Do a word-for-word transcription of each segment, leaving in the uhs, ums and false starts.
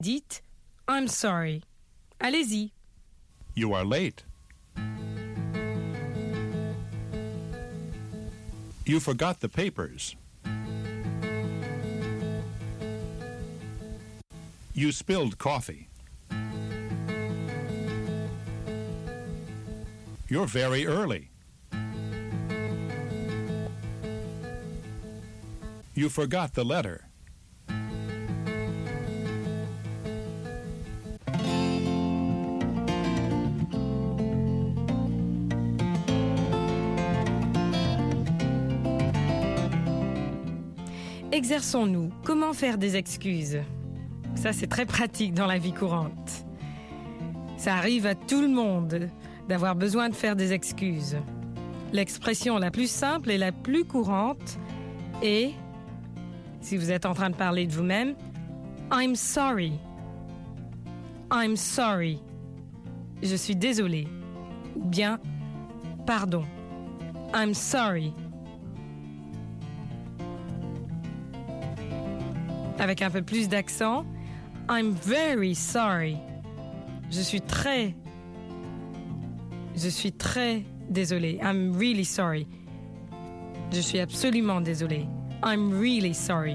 Dites « I'm sorry ». Allez-y. You are late. You forgot the papers. You spilled coffee. You're very early. You forgot the letter. Exerçons-nous. Comment faire des excuses? Ça, c'est très pratique dans la vie courante. Ça arrive à tout le monde d'avoir besoin de faire des excuses. L'expression la plus simple et la plus courante est, si vous êtes en train de parler de vous-même, « I'm sorry ». « I'm sorry ». Je suis désolé. Ou bien « Pardon ». « I'm sorry ». Avec un peu plus d'accent, « I'm very sorry ». Je suis très, je suis très désolé. I'm really sorry. Je suis absolument désolé. I'm really sorry.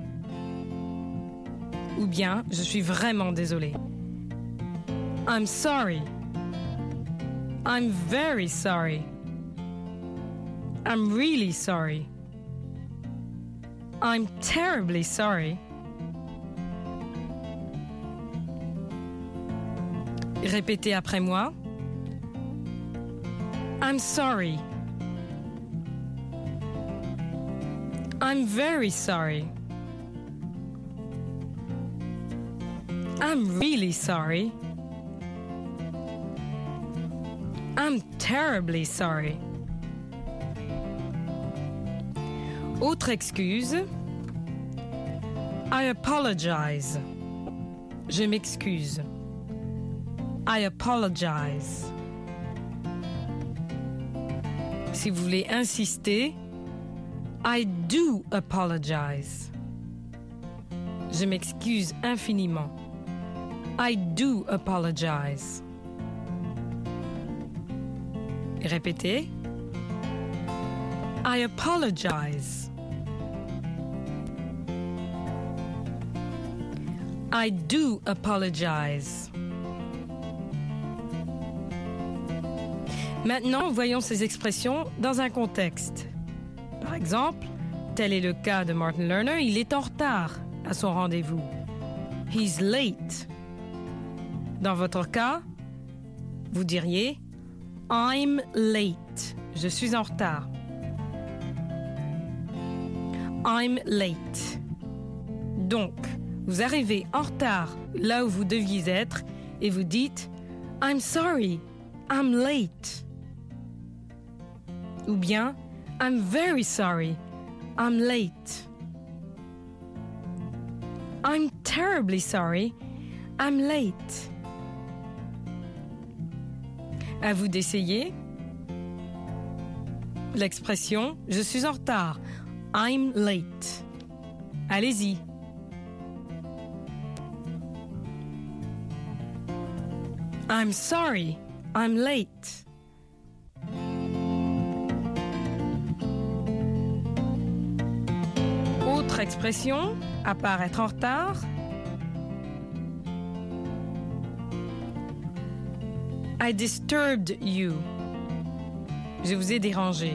Ou bien, je suis vraiment désolé. I'm sorry. I'm very sorry. I'm really sorry. I'm terribly sorry. Répétez après moi. I'm sorry. I'm very sorry. I'm really sorry. I'm terribly sorry. Autre excuse. I apologize. Je m'excuse. I apologize. Si vous voulez insister, I do apologize. Je m'excuse infiniment. I do apologize. Répétez. I apologize. I do apologize. Maintenant, voyons ces expressions dans un contexte. Par exemple, tel est le cas de Martin Lerner, il est en retard à son rendez-vous. He's late. Dans votre cas, vous diriez I'm late. Je suis en retard. I'm late. Donc, vous arrivez en retard là où vous deviez être et vous dites I'm sorry, I'm late. Ou bien I'm very sorry, I'm late. I'm terribly sorry, I'm late. À vous d'essayer. L'expression « je suis en retard » I'm late. Allez-y. I'm sorry, I'm late. Autre expression, à part être en retard. I disturbed you. Je vous ai dérangé.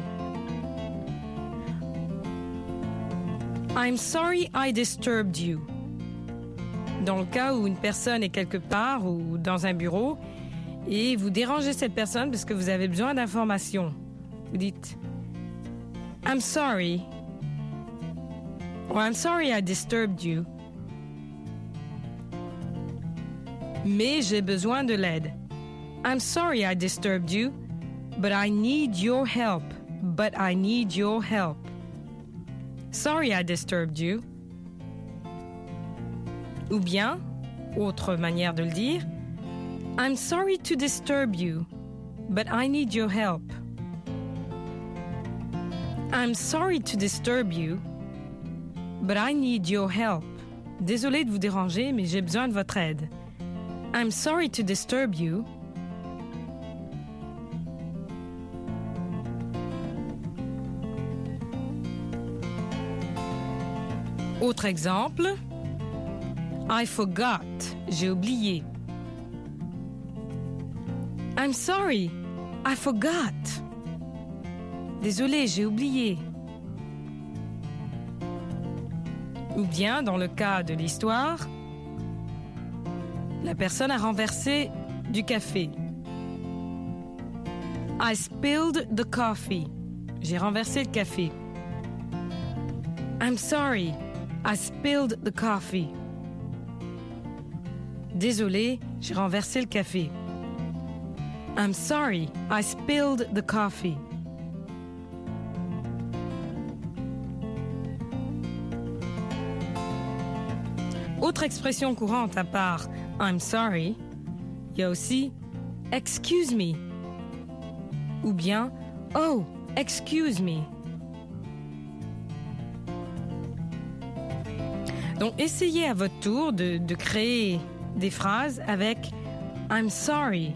I'm sorry I disturbed you. Dans le cas où une personne est quelque part ou dans un bureau et vous dérangez cette personne parce que vous avez besoin d'informations. Vous dites I'm sorry. Or I'm sorry I disturbed you. Mais j'ai besoin de l'aide. I'm sorry I disturbed you, but I need your help. But I need your help. Sorry I disturbed you. Ou bien, autre manière de le dire, I'm sorry to disturb you, but I need your help. I'm sorry to disturb you, but I need your help. Désolé de vous déranger, mais j'ai besoin de votre aide. I'm sorry to disturb you. Autre exemple. I forgot. J'ai oublié. I'm sorry. I forgot. Désolé, j'ai oublié. Ou bien, dans le cas de l'histoire, la personne a renversé du café. I spilled the coffee. J'ai renversé le café. I'm sorry. I spilled the coffee. Désolé, j'ai renversé le café. I'm sorry. I spilled the coffee. Autre expression courante à part I'm sorry, il y a aussi excuse me ou bien oh, excuse me. Donc essayez à votre tour de, de créer des phrases avec I'm sorry.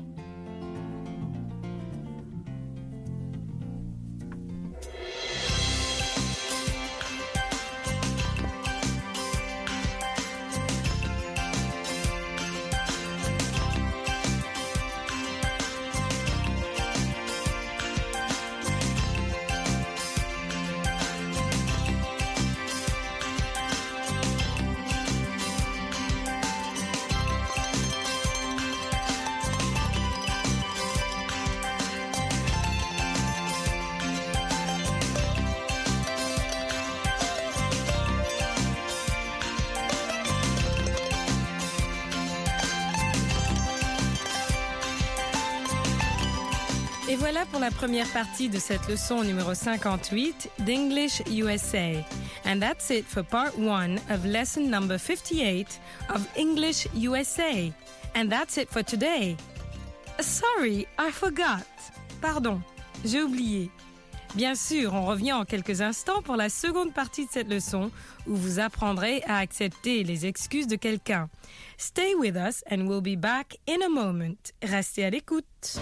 Et voilà pour la première partie de cette leçon numéro cinquante-huit d'English U S A. And that's it for part one of lesson number fifty-eight of English U S A. And that's it for today. Sorry, I forgot. Pardon, j'ai oublié. Bien sûr, on revient en quelques instants pour la seconde partie de cette leçon où vous apprendrez à accepter les excuses de quelqu'un. Stay with us and we'll be back in a moment. Restez à l'écoute.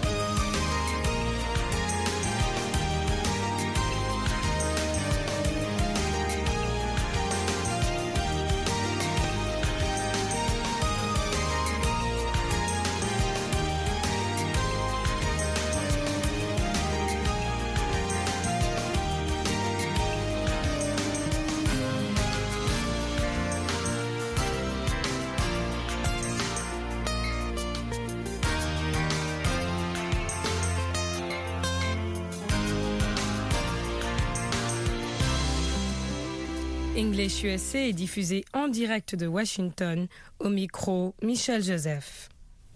English U S A est diffusé en direct de Washington, au micro Michel Joseph.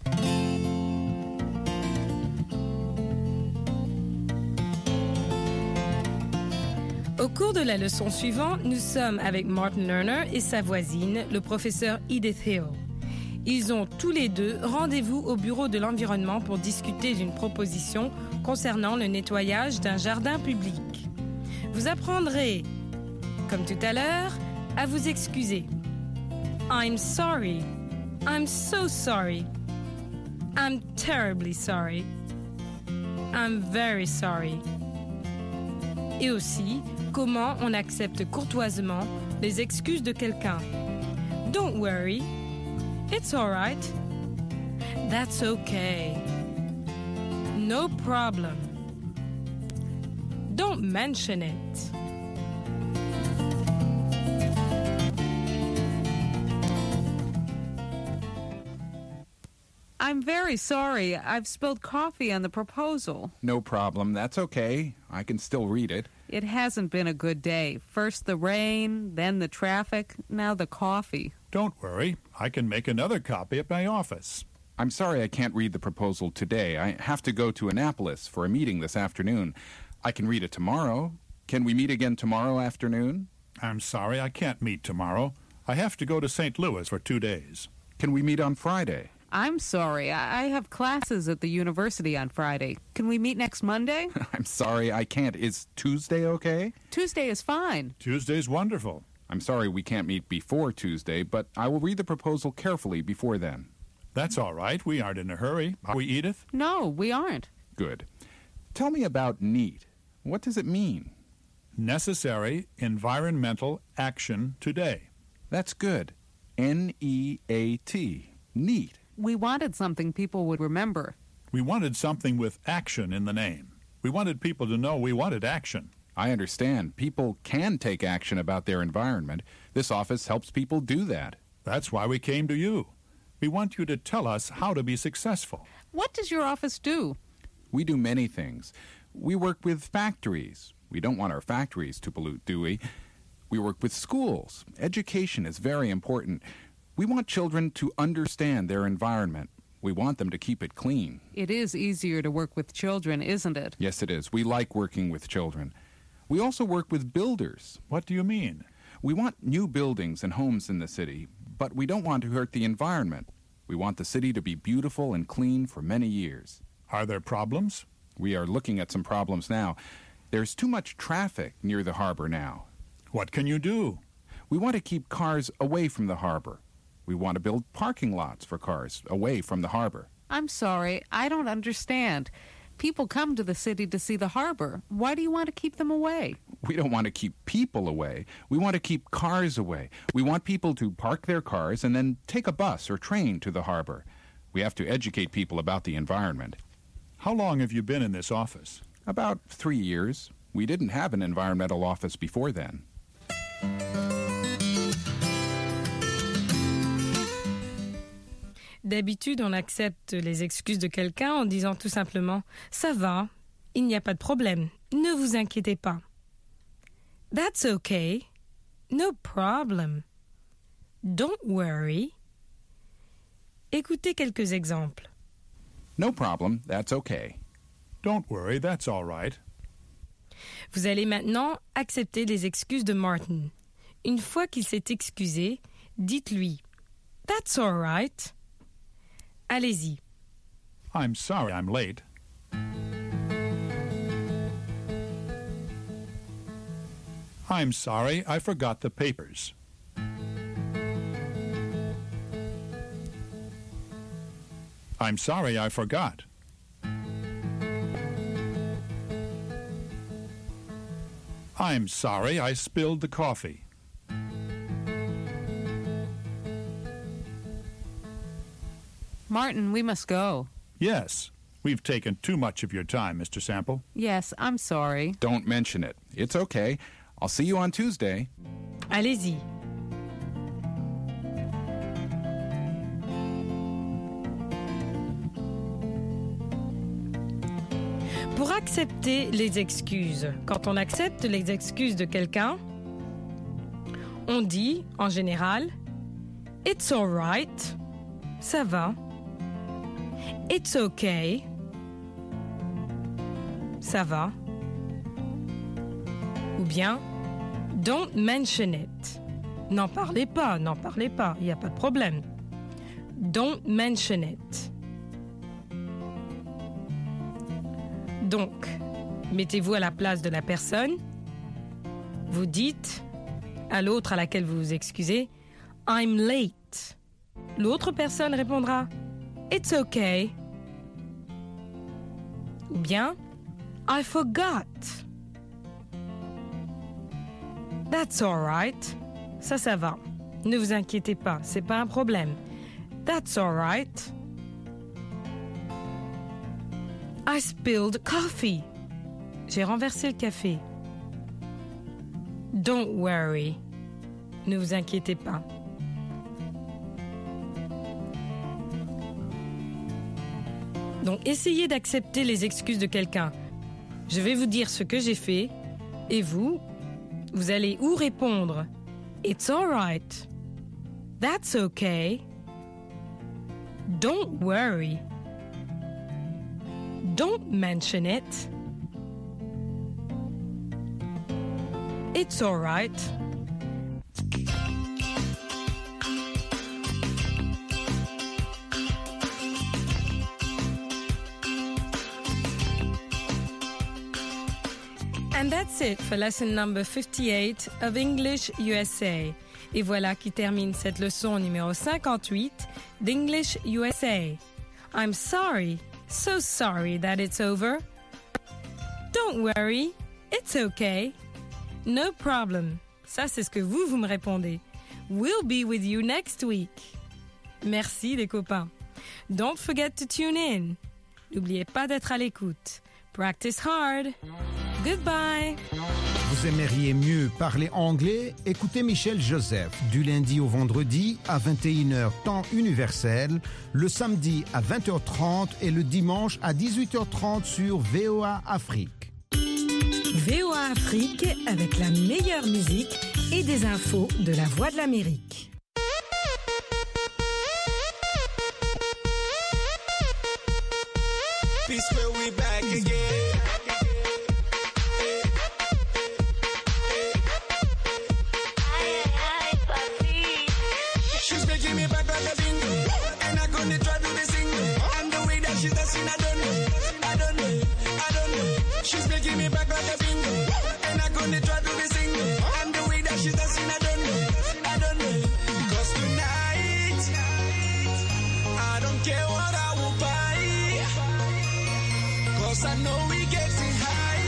Au cours de la leçon suivante, nous sommes avec Martin Lerner et sa voisine, le professeur Edith Hill. Ils ont tous les deux rendez-vous au bureau de l'environnement pour discuter d'une proposition concernant le nettoyage d'un jardin public. Vous apprendrez, comme tout à l'heure, à vous excuser. I'm sorry. I'm so sorry. I'm terribly sorry. I'm very sorry. Et aussi, comment on accepte courtoisement les excuses de quelqu'un. Don't worry. It's all right. That's okay. No problem. Don't mention it. I'm very sorry. I've spilled coffee on the proposal. No problem. That's okay. I can still read it. It hasn't been a good day. First the rain, then the traffic, now the coffee. Don't worry. I can make another copy at my office. I'm sorry I can't read the proposal today. I have to go to Annapolis for a meeting this afternoon. I can read it tomorrow. Can we meet again tomorrow afternoon? I'm sorry I can't meet tomorrow. I have to go to Saint Louis for two days. Can we meet on Friday? I'm sorry. I I have classes at the university on Friday. Can we meet next Monday? I'm sorry I can't. Is Tuesday okay? Tuesday is fine. Tuesday's wonderful. I'm sorry we can't meet before Tuesday, but I will read the proposal carefully before then. That's all right. We aren't in a hurry. Are we, Edith? No, we aren't. Good. Tell me about NEAT. What does it mean? Necessary environmental action today. That's good. N E A T. NEAT. We wanted something people would remember. We wanted something with action in the name. We wanted people to know we wanted action. I understand. People can take action about their environment. This office helps people do that. That's why we came to you. We want you to tell us how to be successful. What does your office do? We do many things. We work with factories. We don't want our factories to pollute, do we? We work with schools. Education is very important. We want children to understand their environment. We want them to keep it clean. It is easier to work with children, isn't it? Yes, it is. We like working with children. We also work with builders. What do you mean? We want new buildings and homes in the city, but we don't want to hurt the environment. We want the city to be beautiful and clean for many years. Are there problems? We are looking at some problems now. There's too much traffic near the harbor now. What can you do? We want to keep cars away from the harbor. We want to build parking lots for cars away from the harbor. I'm sorry, I don't understand. People come to the city to see the harbor. Why do you want to keep them away? We don't want to keep people away. We want to keep cars away. We want people to park their cars and then take a bus or train to the harbor. We have to educate people about the environment. How long have you been in this office? About three years. We didn't have an environmental office before then. D'habitude, on accepte les excuses de quelqu'un en disant tout simplement « Ça va, il n'y a pas de problème, ne vous inquiétez pas ». That's okay, no problem, don't worry. Écoutez quelques exemples. No problem, that's okay. Don't worry, that's all right. Vous allez maintenant accepter les excuses de Martin. Une fois qu'il s'est excusé, dites-lui « That's all right ». Allez-y. I'm sorry I'm late. I'm sorry I forgot the papers. I'm sorry I forgot. I'm sorry I spilled the coffee. Martin, we must go. Yes, we've taken too much of your time, Mister Sample. Yes, I'm sorry. Don't mention it. It's okay. I'll see you on Tuesday. Allez-y. Pour accepter les excuses, quand on accepte les excuses de quelqu'un, on dit, en général, « It's all right »,« Ça va »,« It's okay »,« Ça va », ou bien « Don't mention it ». N'en parlez pas, n'en parlez pas, il n'y a pas de problème. Don't mention it. Donc, mettez-vous à la place de la personne. Vous dites à l'autre à laquelle vous vous excusez, « I'm late ». L'autre personne répondra, « It's okay ». Ou bien, « I forgot ». That's all right. Ça, ça va. Ne vous inquiétez pas, c'est pas un problème. That's all right. I spilled coffee. J'ai renversé le café. Don't worry. Ne vous inquiétez pas. Donc, essayez d'accepter les excuses de quelqu'un. Je vais vous dire ce que j'ai fait, et vous, vous allez ou répondre « It's all right »,« That's okay »,« Don't worry »,« Don't mention it »,« It's all right ». And that's it for lesson number fifty-eight of English U S A. Et voilà qui termine cette leçon numéro cinquante-huit d'English U S A. I'm sorry, so sorry that it's over. Don't worry, it's okay. No problem. Ça, c'est ce que vous, vous me répondez. We'll be with you next week. Merci les copains. Don't forget to tune in. N'oubliez pas d'être à l'écoute. Practice hard. Goodbye. Vous aimeriez mieux parler anglais? Écoutez Michel Joseph du lundi au vendredi à vingt et une heures temps universel, le samedi à vingt heures trente et le dimanche à dix-huit heures trente sur V O A Afrique. V O A Afrique avec la meilleure musique et des infos de la Voix de l'Amérique. Peace, we back again. She's making me back like a bingo, and I'm gonna try to be single. And the way that she's dancing, I don't know, I don't know, I don't know. She's making me back like a bingo, and I'm gonna try to be single. And the way that she's dancing, I don't know, I don't know. 'Cause tonight, I don't care what I will buy, 'cause I know we getting high.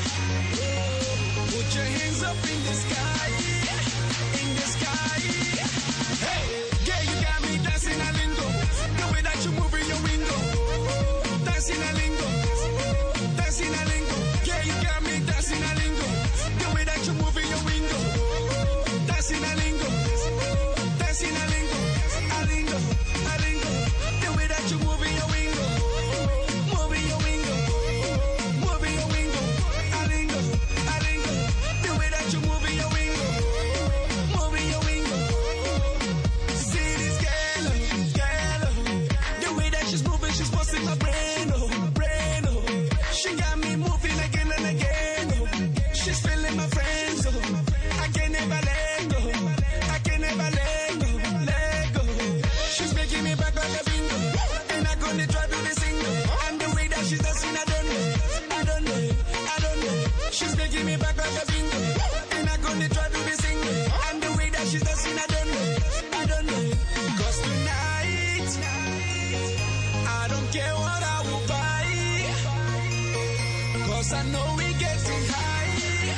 Put your hands up in the sky, in the sky. Hey, yeah, you got me dancing a lingo. The way that you move in your window, dancing a lingo, dancing a lingo. Yeah, you got me dancing a lingo. The way that you move in your window, dancing a lingo, dancing a lingo, a lingo, a lingo. The way that you move in your window, move in your window, move in your window, a lingo, a lingo. The way that you move in your window, move in your window. See this girl, girl, the way that she's moving, she's busting my brain, oh, brain, oh. She got me moving again and again, oh. She's feeling my friends, oh. I can never let go, I can never let go, let go. She's making me back like a bingo, and I'm gonna try to be single. And the way that she's dancing, I don't know, I don't know, I don't know. She's making me back like a bingo, and I'm gonna try to be single. And the way that she's dancing, I don't know, I don't know. 'Cause tonight, I don't care what I will buy, 'cause I know we getting high.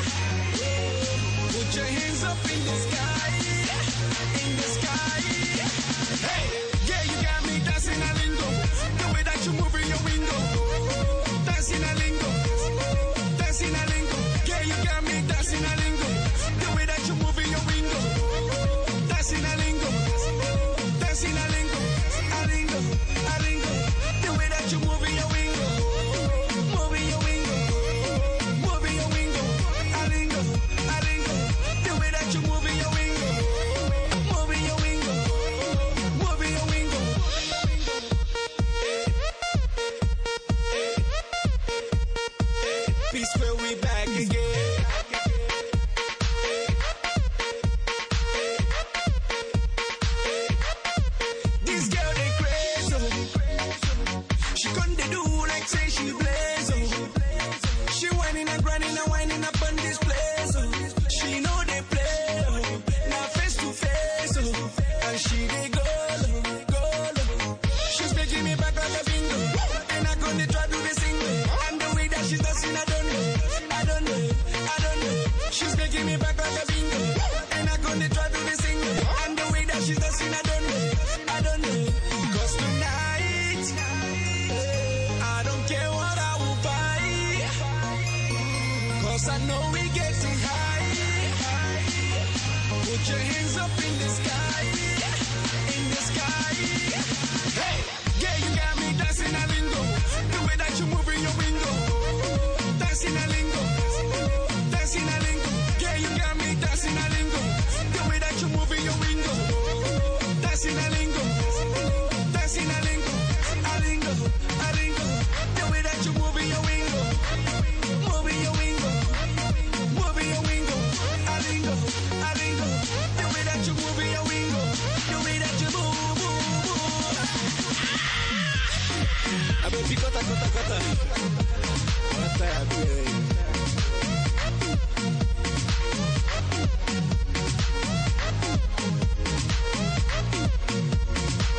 Put your hands up in the sky, in the sky. Hey, yeah, you got me dancing a lingo. The way that you move in your window, dancing a lingo, dancing a lingo. Yeah, you got me dancing a lingo. The way that you move in your window, dancing a lingo, dancing a lingo, a lingo, a lingo. The way that you move in your window, move in your window, move in your window, a lingo, a lingo. The way that you move in your window, move in your window, move in your window. Peace, where we back again. This girl they crazy, oh. She couldn't do like say she blaze, oh. She whining and grinding and whining up on this place, oh. She know they play, oh. Now face to face, oh. And she they go, oh, go, oh. She's making me back like a bingo, and I'm gonna try to be single. And the way that she's dancing, I don't know, I don't know, I don't know. She's making me back like a bingo, and I'm gonna try to be single. And the way that she's dancing, I don't know, I don't know. 'Cause tonight, I don't care what I will buy, 'cause I know we getting high. Put your hands up in the sky, in the sky. Hey, yeah, you got me dancing a lingo. The way that you move in your window, dancing a lingo, dancing a lingo. Yeah, you got me dancing a lingo. The way that you move in your window, dancing a lingo, dancing a lingo, a lingo, a lingo. The way that you move in your window, move in your window, move in your window, a lingo, a lingo. The way that you move in your window, the way that you move, move, move. I bet you got that, got that, got that. Got that, yeah.